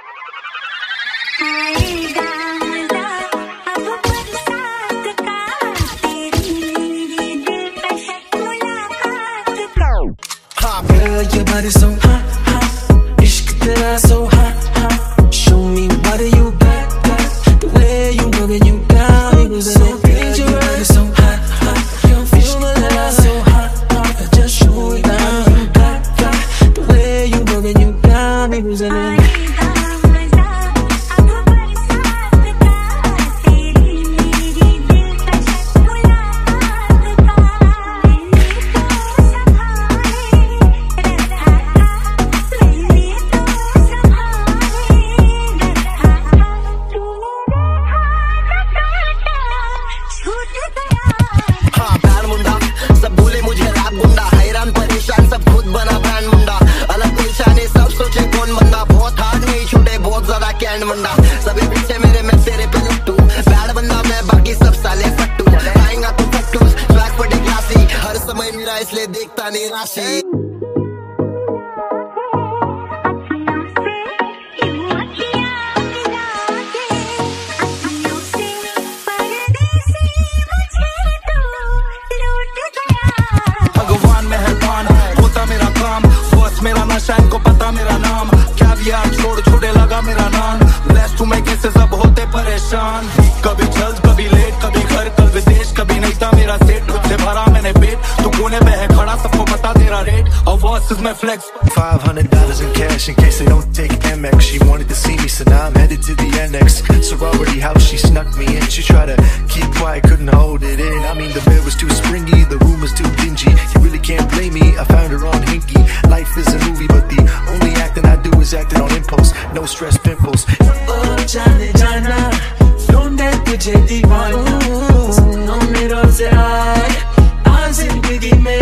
Girl, your body so hot, hot. Ishq tera so hot, hot. Show me what you got, got. The way you move it, you got me. So girl, your body so hot, hot. Ishq tera so hot, hot. Just show me what you got, got. The way you move it, you got me. Losing it. मुंडा सभी पीछे मेरे में तेरे पे लट्टू bad बंदा मैं बाकी सब साले फट्टू आएगा तो फट्टू स्वैग फटे क्लासी हर समय मेरा इसलिए देखता नहीं राशि भगवान मेहरबान होता मेरा काम बॉस मेरा नशा इनको पता मेरा नाम क्या दिया छोड़ छोड़े लगा मेरा नाम ब्लेस्ड टू मेक इससे सब होते परेशान कभी जल्द कभी लेट कभी घर कल विदेश कभी नहीं था मेरा सेट तुझसे भरा मैंने पेट तू कोने पे है खड़ा सबको पता तेरा रेट और boss is my flex $500 in cash in case they don't take MX. She wanted to see me, so now I'm headed to the NX sorority house. She snuck me in. She tried to keep quiet, couldn't hold it in. I mean, the bed was too springy, the room was too dingy. You really can't blame me. I found her on Hinky. Life is a movie, but the only acting I do is acting on impulse. No stress, pimples. Oh, जाने जाना, ढूंढे तुझे दीवाना, सपनों में रोज आए, आज जिंदगी में